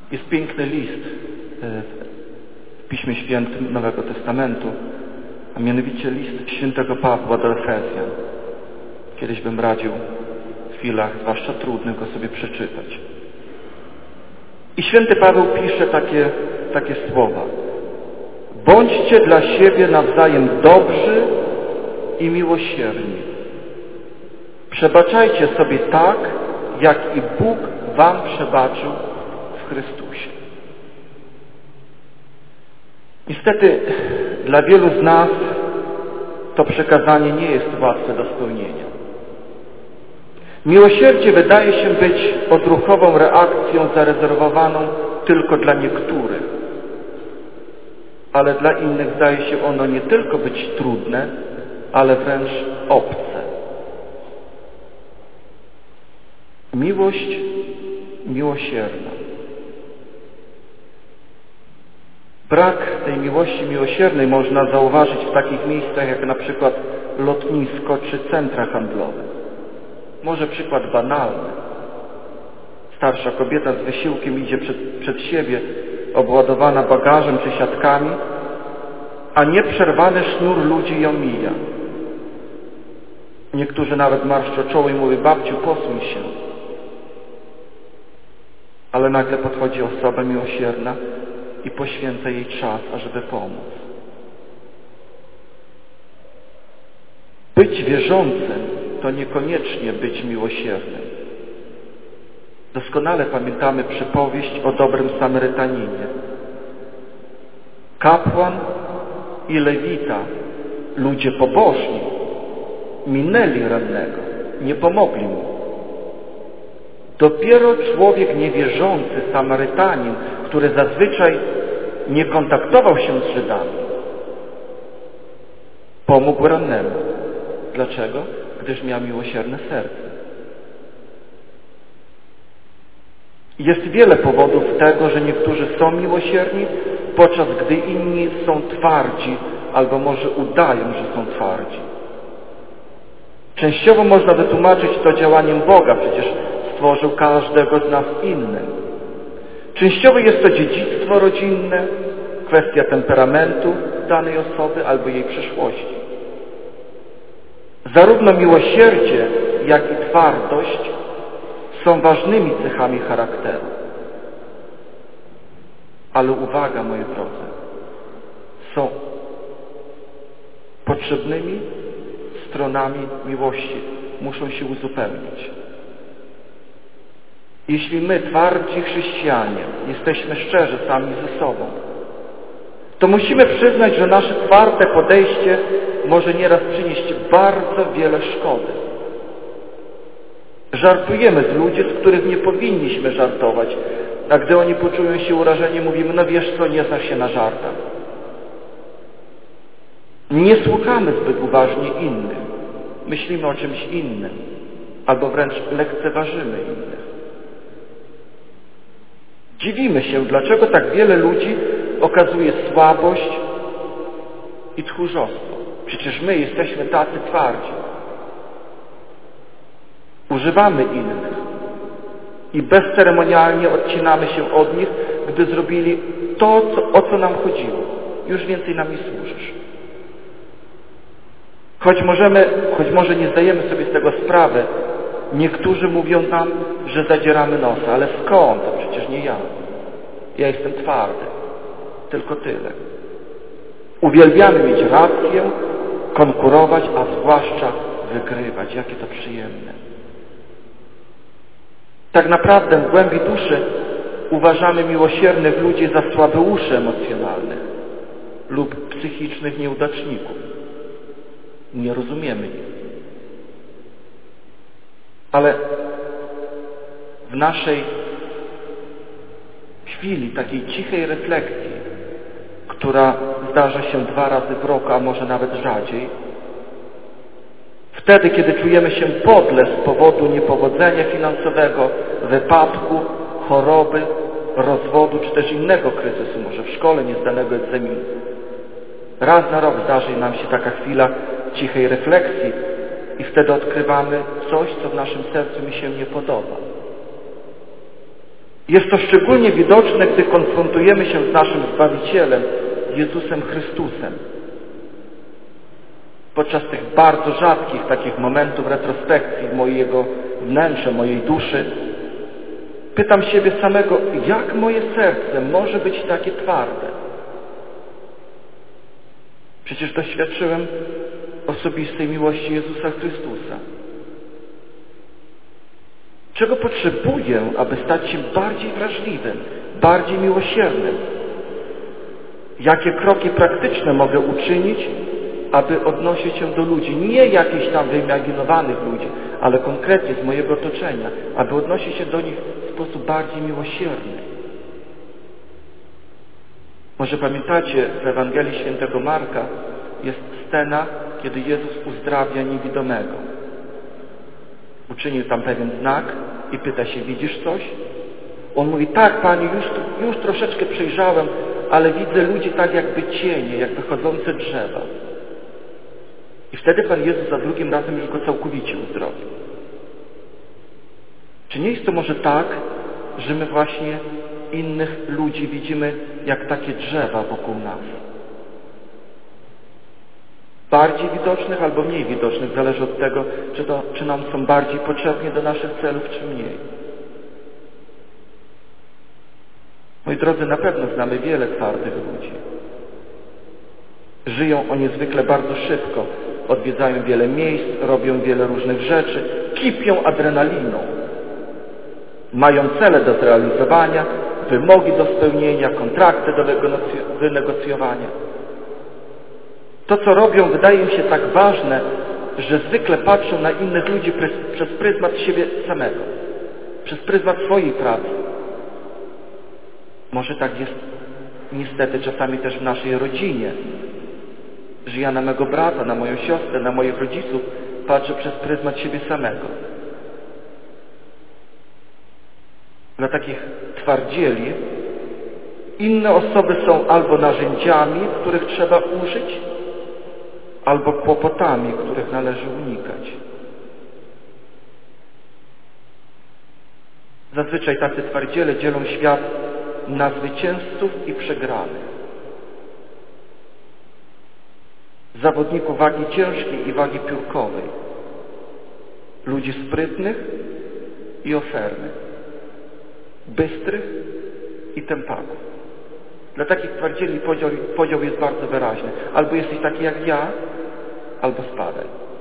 Jest piękny list w Piśmie Świętym Nowego Testamentu, a mianowicie list świętego Pawła do Efezjan. Kiedyś bym radził w chwilach, zwłaszcza trudnych, go sobie przeczytać. I święty Paweł pisze takie słowa. Bądźcie dla siebie nawzajem dobrzy i miłosierni. Przebaczajcie sobie tak, jak i Bóg wam przebaczył w Chrystusie. Niestety dla wielu z nas to przekazanie nie jest łatwe do spełnienia. Miłosierdzie wydaje się być odruchową reakcją zarezerwowaną tylko dla niektórych, ale dla innych zdaje się ono nie tylko być trudne, ale wręcz obce. Miłość miłosierna. Brak tej miłości miłosiernej można zauważyć w takich miejscach jak na przykład lotnisko czy centra handlowe. Może przykład banalny. Starsza kobieta z wysiłkiem idzie przed siebie, obładowana bagażem czy siatkami, a nieprzerwany sznur ludzi ją mija. Niektórzy nawet marszczą czoło i mówią: babciu, posuń się. Ale nagle podchodzi osoba miłosierna i poświęca jej czas, ażeby pomóc. Być wierzącym to niekoniecznie być miłosiernym. Doskonale pamiętamy przypowieść o dobrym Samarytaninie. Kapłan i lewita, ludzie pobożni, minęli rannego, nie pomogli mu. Dopiero człowiek niewierzący, Samarytanin, który zazwyczaj nie kontaktował się z Żydami, pomógł rannemu. Dlaczego? Gdyż miał miłosierne serce. Jest wiele powodów tego, że niektórzy są miłosierni, podczas gdy inni są twardzi, albo może udają, że są twardzi. Częściowo można wytłumaczyć to działaniem Boga, przecież stworzył każdego z nas innym. Częściowo jest to dziedzictwo rodzinne, kwestia temperamentu danej osoby albo jej przyszłości. Zarówno miłosierdzie, jak i twardość są ważnymi cechami charakteru. Ale uwaga, moi drodzy, są potrzebnymi stronami miłości. Muszą się uzupełnić. Jeśli my, twardzi chrześcijanie, jesteśmy szczerzy sami ze sobą, to musimy przyznać, że nasze twarde podejście może nieraz przynieść bardzo wiele szkody. Żartujemy z ludzi, z których nie powinniśmy żartować, a gdy oni poczują się urażeni, mówimy: no wiesz co, nie znasz się na żartach. Nie słuchamy zbyt uważnie innych. Myślimy o czymś innym, albo wręcz lekceważymy innych. Dziwimy się, dlaczego tak wiele ludzi okazuje słabość i tchórzostwo. Przecież my jesteśmy tacy twardzi. Używamy innych i bezceremonialnie odcinamy się od nich, gdy zrobili to, o co nam chodziło. Już więcej nam nie służysz. Choć może nie zdajemy sobie z tego sprawy, niektórzy mówią nam, że zadzieramy nosa, ale skąd? To przecież nie ja. Ja jestem twardy. Tylko tyle. Uwielbiamy mieć rację, konkurować, a zwłaszcza wygrywać. Jakie to przyjemne. Tak naprawdę w głębi duszy uważamy miłosiernych ludzi za słabeuszy emocjonalnych lub psychicznych nieudaczników. Nie rozumiemy ich. Ale w naszej chwili takiej cichej refleksji, która zdarza się 2 razy w roku, a może nawet rzadziej, wtedy, kiedy czujemy się podle z powodu niepowodzenia finansowego, wypadku, choroby, rozwodu, czy też innego kryzysu, może w szkole niezdanego egzaminu. Raz na rok zdarzy nam się taka chwila cichej refleksji i wtedy odkrywamy coś, co w naszym sercu mi się nie podoba. Jest to szczególnie widoczne, gdy konfrontujemy się z naszym Zbawicielem, Jezusem Chrystusem. Podczas tych bardzo rzadkich takich momentów retrospekcji mojego wnętrza, mojej duszy, pytam siebie samego, jak moje serce może być takie twarde? Przecież doświadczyłem osobistej miłości Jezusa Chrystusa. Czego potrzebuję, aby stać się bardziej wrażliwym, bardziej miłosiernym? Jakie kroki praktyczne mogę uczynić, aby odnosić się do ludzi? Nie jakichś tam wyimaginowanych ludzi, ale konkretnie z mojego otoczenia, aby odnosić się do nich w sposób bardziej miłosierny. Może pamiętacie, w Ewangelii Świętego Marka jest scena, kiedy Jezus uzdrawia niewidomego. Uczynił tam pewien znak i pyta się, widzisz coś? On mówi, tak Panie, już troszeczkę przejrzałem, ale widzę ludzi tak jakby cienie, jakby chodzące drzewa. I wtedy Pan Jezus za drugim razem już go całkowicie uzdrowił. Czy nie jest to może tak, że my właśnie innych ludzi widzimy jak takie drzewa wokół nas? Bardziej widocznych albo mniej widocznych, zależy od tego, czy nam są bardziej potrzebni do naszych celów, czy mniej. Moi drodzy, na pewno znamy wiele twardych ludzi. Żyją oni zwykle bardzo szybko, odwiedzają wiele miejsc, robią wiele różnych rzeczy, kipią adrenaliną. Mają cele do zrealizowania, wymogi do spełnienia, kontrakty do wynegocjowania. To, co robią, wydaje mi się tak ważne, że zwykle patrzą na innych ludzi przez pryzmat siebie samego, przez pryzmat swojej pracy. Może tak jest niestety czasami też w naszej rodzinie, że ja na mego brata, na moją siostrę, na moich rodziców patrzę przez pryzmat siebie samego. Dla takich twardzieli inne osoby są albo narzędziami, których trzeba użyć, albo kłopotami, których należy unikać. Zazwyczaj tacy twardziele dzielą świat na zwycięzców i przegranych. Zawodników wagi ciężkiej i wagi piórkowej. Ludzi sprytnych i ofernych. Bystrych i tępaków. Dla takich twardzieli podział jest bardzo wyraźny. Albo jesteś taki jak ja, albo spadaj.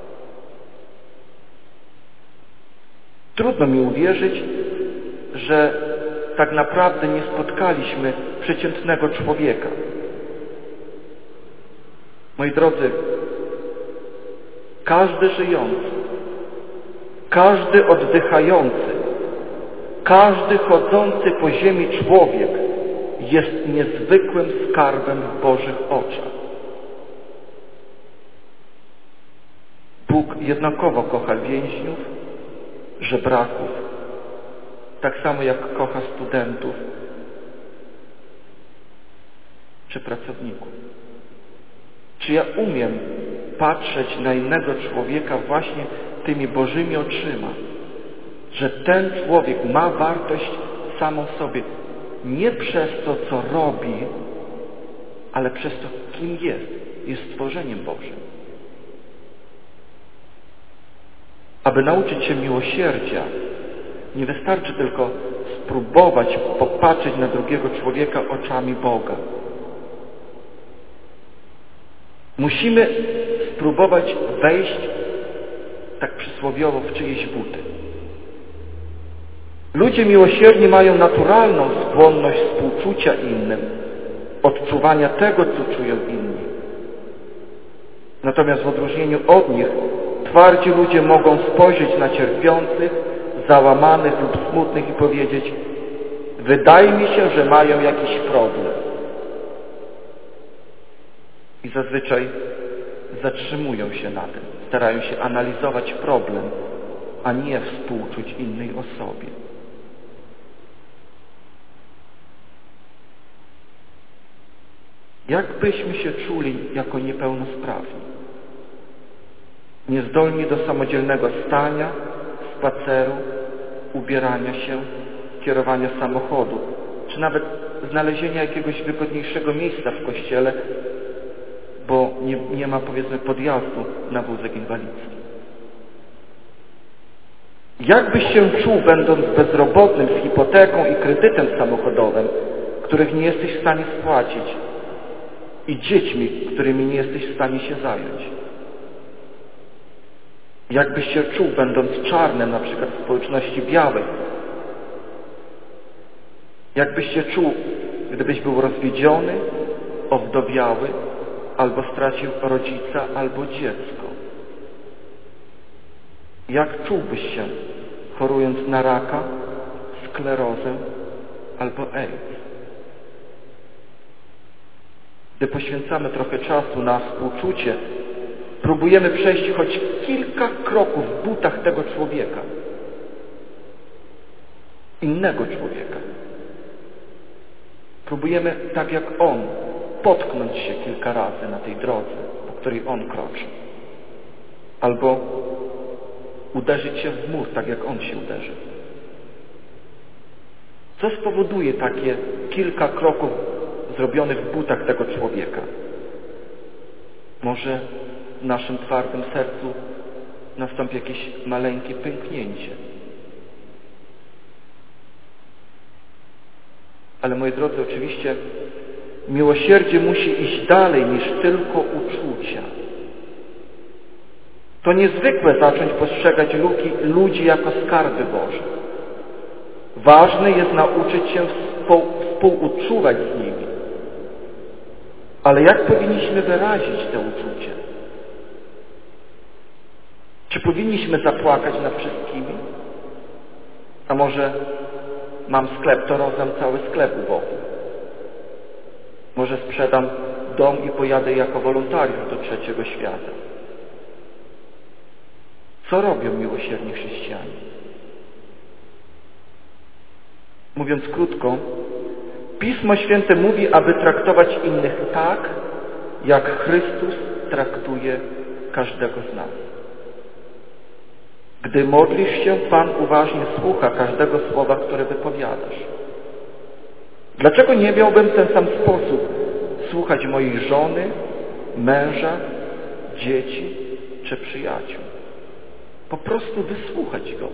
Trudno mi uwierzyć, że tak naprawdę nie spotkaliśmy przeciętnego człowieka. Moi drodzy, każdy żyjący, każdy oddychający, każdy chodzący po ziemi człowiek jest niezwykłym skarbem w Bożych oczach. Bóg jednakowo kocha więźniów, żebraków, tak samo jak kocha studentów czy pracowników. Czy ja umiem patrzeć na innego człowieka właśnie tymi Bożymi oczyma, że ten człowiek ma wartość samą w sobie, nie przez to, co robi, ale przez to, kim jest stworzeniem Bożym. Aby nauczyć się miłosierdzia, nie wystarczy tylko spróbować popatrzeć na drugiego człowieka oczami Boga. Musimy spróbować wejść, tak przysłowiowo, w czyjeś buty. Ludzie miłosierni mają naturalną skłonność współczucia innym, odczuwania tego, co czują inni. Natomiast w odróżnieniu od nich twardzi ludzie mogą spojrzeć na cierpiących, załamanych lub smutnych i powiedzieć: wydaje mi się, że mają jakiś problem. I zazwyczaj zatrzymują się na tym, starają się analizować problem, a nie współczuć innej osobie. Jak byśmy się czuli jako niepełnosprawni? Niezdolni do samodzielnego stania, spaceru, ubierania się kierowania samochodu, czy nawet znalezienia jakiegoś wygodniejszego miejsca w kościele, bo nie ma, powiedzmy, podjazdu na wózek inwalidzki. Jak byś się czuł, będąc bezrobotnym, z hipoteką i kredytem samochodowym, których nie jesteś w stanie spłacić, i dziećmi, którymi nie jesteś w stanie się zająć? Jak byś się czuł, będąc czarnym, na przykład w społeczności białej? Jak byś się czuł, gdybyś był rozwiedziony, owdowiały, albo stracił rodzica, albo dziecko? Jak czułbyś się, chorując na raka, sklerozę albo AIDS? Gdy poświęcamy trochę czasu na współczucie, próbujemy przejść choć kilka kroków w butach tego człowieka, innego człowieka. Próbujemy, tak jak on, potknąć się kilka razy na tej drodze, po której on kroczy. Albo uderzyć się w mur, tak jak on się uderzy. Co spowoduje takie kilka kroków zrobionych w butach tego człowieka? Może w naszym twardym sercu nastąpi jakieś maleńkie pęknięcie. Ale moi drodzy, oczywiście miłosierdzie musi iść dalej niż tylko uczucia. To niezwykłe zacząć postrzegać ludzi jako skarby Boże. Ważne jest nauczyć się współuczuwać z nimi. Ale jak powinniśmy wyrazić te uczucie? Czy powinniśmy zapłakać nad wszystkimi? A może mam sklep, to rozdam cały sklep ubogim. Może sprzedam dom i pojadę jako wolontariusz do trzeciego świata. Co robią miłosierni chrześcijanie? Mówiąc krótko, Pismo Święte mówi, aby traktować innych tak, jak Chrystus traktuje każdego z nas. Gdy modlisz się, Pan uważnie słucha każdego słowa, które wypowiadasz. Dlaczego nie miałbym w ten sam sposób słuchać mojej żony, męża, dzieci czy przyjaciół? Po prostu wysłuchać go.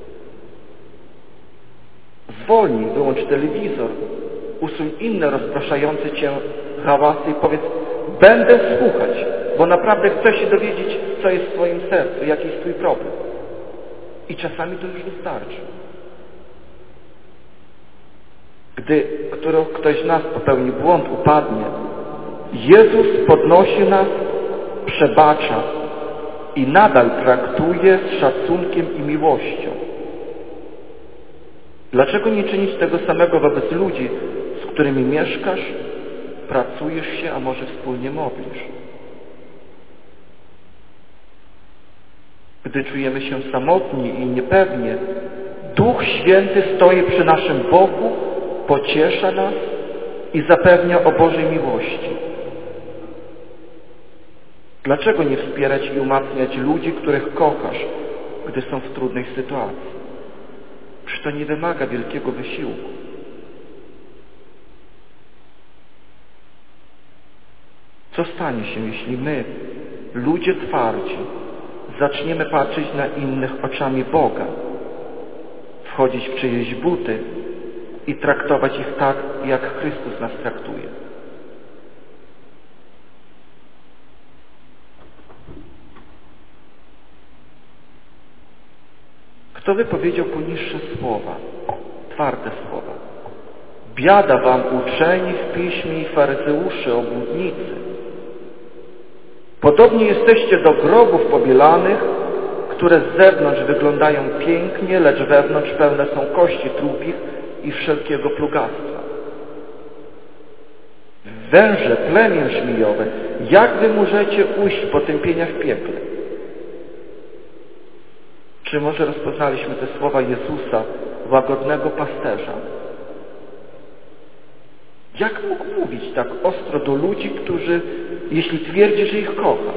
Zwolnij, wyłącz telewizor, usuń inne rozpraszające cię hałasy i powiedz: będę słuchać, bo naprawdę chcę się dowiedzieć, co jest w twoim sercu, jaki jest twój problem. I czasami to już wystarczy. Gdy ktoś z nas popełni błąd, upadnie, Jezus podnosi nas, przebacza i nadal traktuje z szacunkiem i miłością. Dlaczego nie czynić tego samego wobec ludzi, z którymi mieszkasz, pracujesz się, a może wspólnie modlisz? Gdy czujemy się samotni i niepewnie, Duch Święty stoi przy naszym boku, pociesza nas i zapewnia o Bożej miłości. Dlaczego nie wspierać i umacniać ludzi, których kochasz, gdy są w trudnej sytuacji? Przecież to nie wymaga wielkiego wysiłku. Co stanie się, jeśli my, ludzie twardzi, zaczniemy patrzeć na innych oczami Boga, wchodzić w czyjeś buty i traktować ich tak, jak Chrystus nas traktuje? Kto wypowiedział poniższe słowa, twarde słowa? Biada wam, uczeni w piśmie i faryzeuszy, obłudnicy. Podobnie jesteście do grobów pobielanych, które z zewnątrz wyglądają pięknie, lecz wewnątrz pełne są kości trupich i wszelkiego plugastwa. Węże, plemię żmijowe, jak wy możecie ujść potępienia w piekle? Czy może rozpoznaliśmy te słowa Jezusa, łagodnego pasterza? Jak mógł mówić tak ostro do ludzi, jeśli twierdzi, że ich kocha?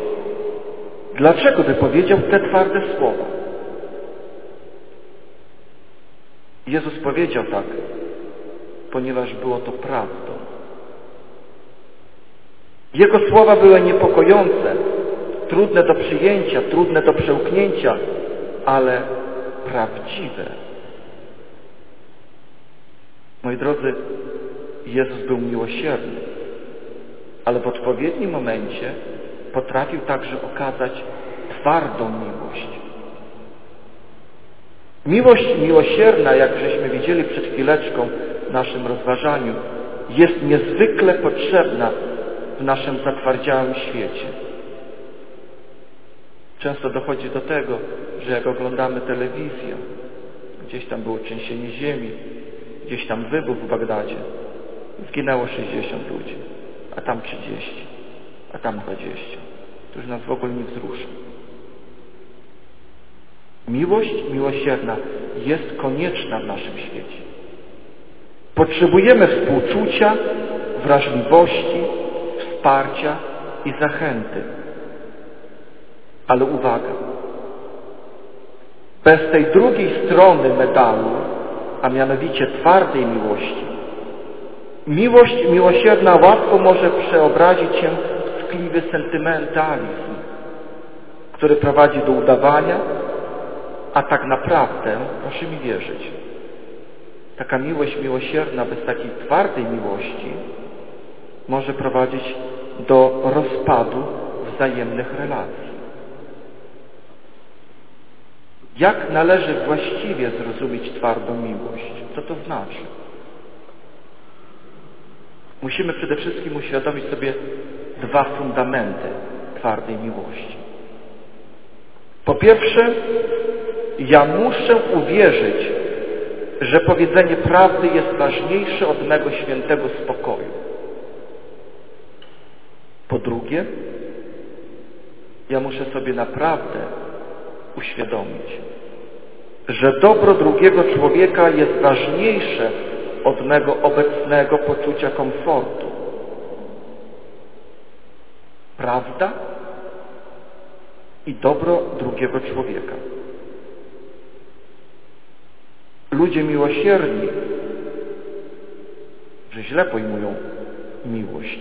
Dlaczego wypowiedział te twarde słowa? Jezus powiedział tak, ponieważ było to prawdą. Jego słowa były niepokojące, trudne do przyjęcia, trudne do przełknięcia, ale prawdziwe. Moi drodzy, Jezus był miłosierny, ale w odpowiednim momencie potrafił także okazać twardą miłość. Miłość miłosierna, jak żeśmy widzieli przed chwileczką w naszym rozważaniu, jest niezwykle potrzebna w naszym zatwardziałym świecie. Często dochodzi do tego, że jak oglądamy telewizję, gdzieś tam było trzęsienie ziemi, gdzieś tam wybuch w Bagdadzie, zginęło 60 ludzi, a tam 30, a tam 20. To już nas w ogóle nie wzrusza. Miłość miłosierna jest konieczna w naszym świecie. Potrzebujemy współczucia, wrażliwości, wsparcia i zachęty. Ale uwaga, bez tej drugiej strony medalu, a mianowicie twardej miłości, miłość miłosierna łatwo może przeobrazić się w tkliwy sentymentalizm, który prowadzi do udawania, a tak naprawdę, proszę mi wierzyć, taka miłość miłosierna bez takiej twardej miłości może prowadzić do rozpadu wzajemnych relacji. Jak należy właściwie zrozumieć twardą miłość? Co to znaczy? Musimy przede wszystkim uświadomić sobie dwa fundamenty twardej miłości. Po pierwsze, ja muszę uwierzyć, że powiedzenie prawdy jest ważniejsze od mego świętego spokoju. Po drugie, ja muszę sobie naprawdę uświadomić, że dobro drugiego człowieka jest ważniejsze od mego obecnego poczucia komfortu. Prawda i dobro drugiego człowieka. Ludzie miłosierni, że źle pojmują miłość.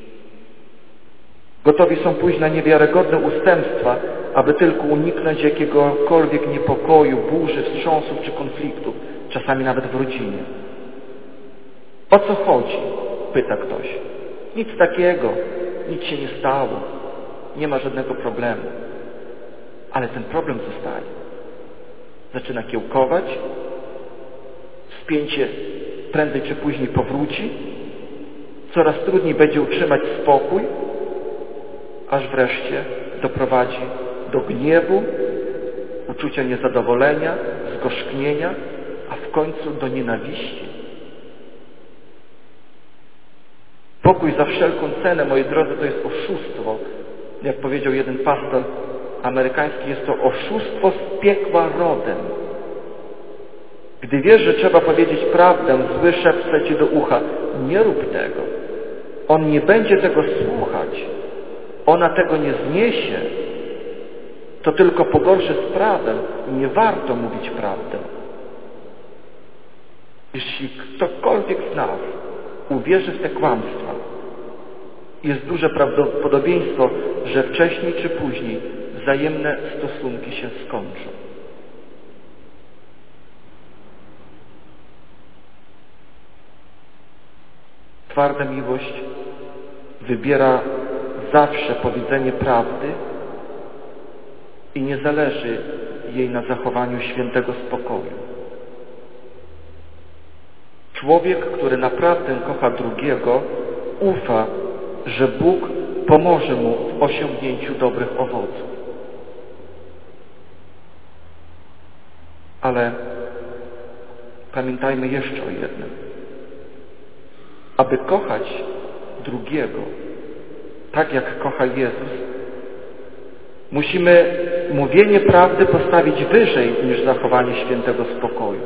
Gotowi są pójść na niewiarygodne ustępstwa, aby tylko uniknąć jakiegokolwiek niepokoju, burzy, wstrząsów czy konfliktów, czasami nawet w rodzinie. O co chodzi? Pyta ktoś. Nic takiego, nic się nie stało, nie ma żadnego problemu. Ale ten problem zostaje. Zaczyna kiełkować, spięcie prędzej czy później powróci, coraz trudniej będzie utrzymać spokój, aż wreszcie doprowadzi do gniewu, uczucia niezadowolenia, zgorzknienia, a w końcu do nienawiści. Pokój za wszelką cenę, moi drodzy, to jest oszustwo. Jak powiedział jeden pastor amerykański, jest to oszustwo z piekła rodem. Gdy wiesz, że trzeba powiedzieć prawdę, zły szepce ci do ucha, nie rób tego. On nie będzie tego słuchać. Ona tego nie zniesie. To tylko pogorszy sprawę. Nie warto mówić prawdę. Jeśli ktokolwiek z nas uwierzy w te kłamstwa, jest duże prawdopodobieństwo, że wcześniej czy później wzajemne stosunki się skończą. Twarda miłość wybiera zawsze powiedzenie prawdy i nie zależy jej na zachowaniu świętego spokoju. Człowiek, który naprawdę kocha drugiego, ufa, że Bóg pomoże mu w osiągnięciu dobrych owoców. Ale pamiętajmy jeszcze o jednym. Aby kochać drugiego, tak jak kocha Jezus, musimy mówienie prawdy postawić wyżej niż zachowanie świętego spokoju.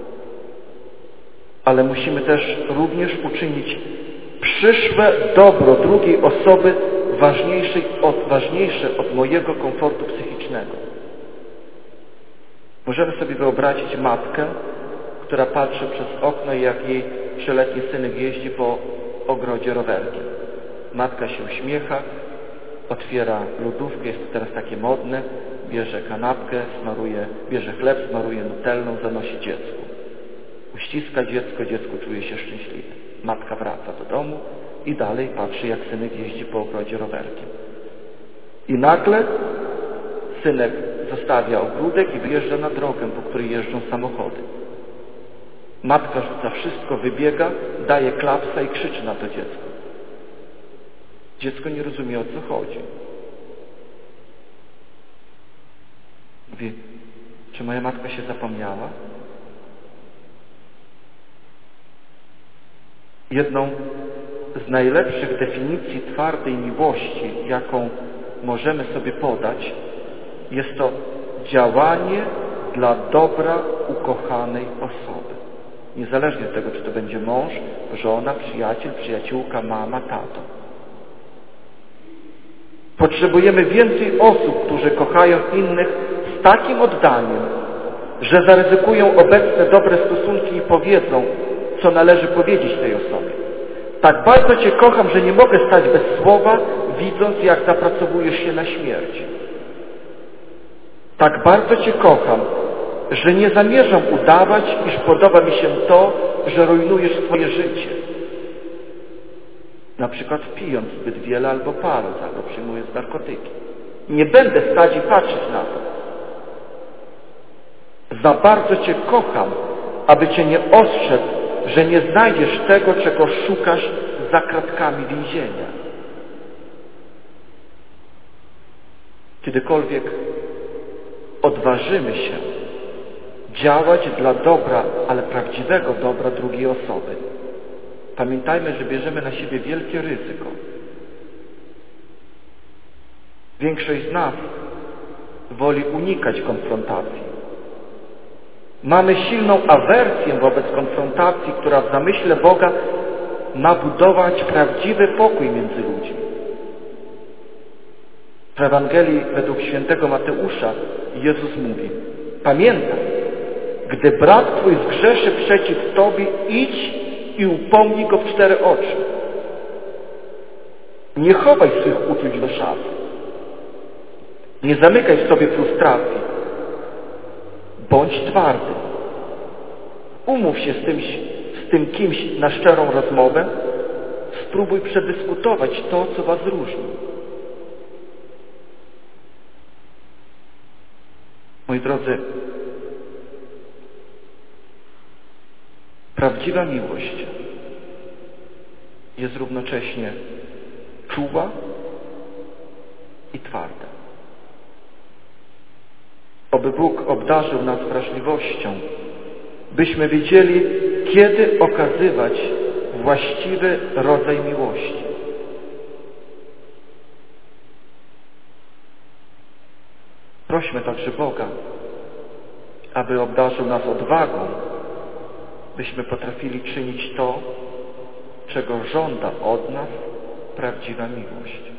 Ale musimy też również uczynić przyszłe dobro drugiej osoby ważniejsze od mojego komfortu psychicznego. Możemy sobie wyobrazić matkę, która patrzy przez okno, jak jej 3-letni synek jeździ po ogrodzie rowerkiem. Matka się uśmiecha, otwiera lodówkę, jest to teraz takie modne, bierze kanapkę, bierze chleb, smaruje nutellą, zanosi dziecku. Uściska dziecko, dziecko czuje się szczęśliwe. Matka wraca do domu i dalej patrzy, jak synek jeździ po ogrodzie rowerkiem. I nagle synek zostawia ogródek i wyjeżdża na drogę, po której jeżdżą samochody. Matka rzuca wszystko, wybiega, daje klapsa i krzyczy na to dziecko. Dziecko nie rozumie, o co chodzi. Mówi, czy moja matka się zapomniała? Jedną z najlepszych definicji twardej miłości, jaką możemy sobie podać, jest to działanie dla dobra ukochanej osoby. Niezależnie od tego, czy to będzie mąż, żona, przyjaciel, przyjaciółka, mama, tato. Potrzebujemy więcej osób, którzy kochają innych z takim oddaniem, że zaryzykują obecne dobre stosunki i powiedzą, co należy powiedzieć tej osobie. Tak bardzo Cię kocham, że nie mogę stać bez słowa, widząc, jak zapracowujesz się na śmierć. Tak bardzo Cię kocham, że nie zamierzam udawać, iż podoba mi się to, że rujnujesz swoje życie. Na przykład pijąc zbyt wiele albo paląc, albo przyjmując narkotyki. Nie będę stać i patrzeć na to. Za bardzo Cię kocham, aby Cię nie ostrzec, że nie znajdziesz tego, czego szukasz za kratkami więzienia. Kiedykolwiek odważymy się działać dla dobra, ale prawdziwego dobra drugiej osoby, pamiętajmy, że bierzemy na siebie wielkie ryzyko. Większość z nas woli unikać konfrontacji. Mamy silną awersję wobec konfrontacji, która w zamyśle Boga ma budować prawdziwy pokój między ludźmi. W Ewangelii według świętego Mateusza Jezus mówi: pamiętaj, gdy brat twój zgrzeszy przeciw tobie, idź i upomnij go w 4 oczy. Nie chowaj swych uczuć do szafy. Nie zamykaj w sobie frustracji. Bądź twardy. Umów się z tym kimś na szczerą rozmowę. Spróbuj przedyskutować to, co was różni. Moi drodzy, prawdziwa miłość jest równocześnie czuła i twarda. Oby Bóg obdarzył nas wrażliwością, byśmy wiedzieli, kiedy okazywać właściwy rodzaj miłości. Prośmy także Boga, aby obdarzył nas odwagą, byśmy potrafili czynić to, czego żąda od nas prawdziwa miłość.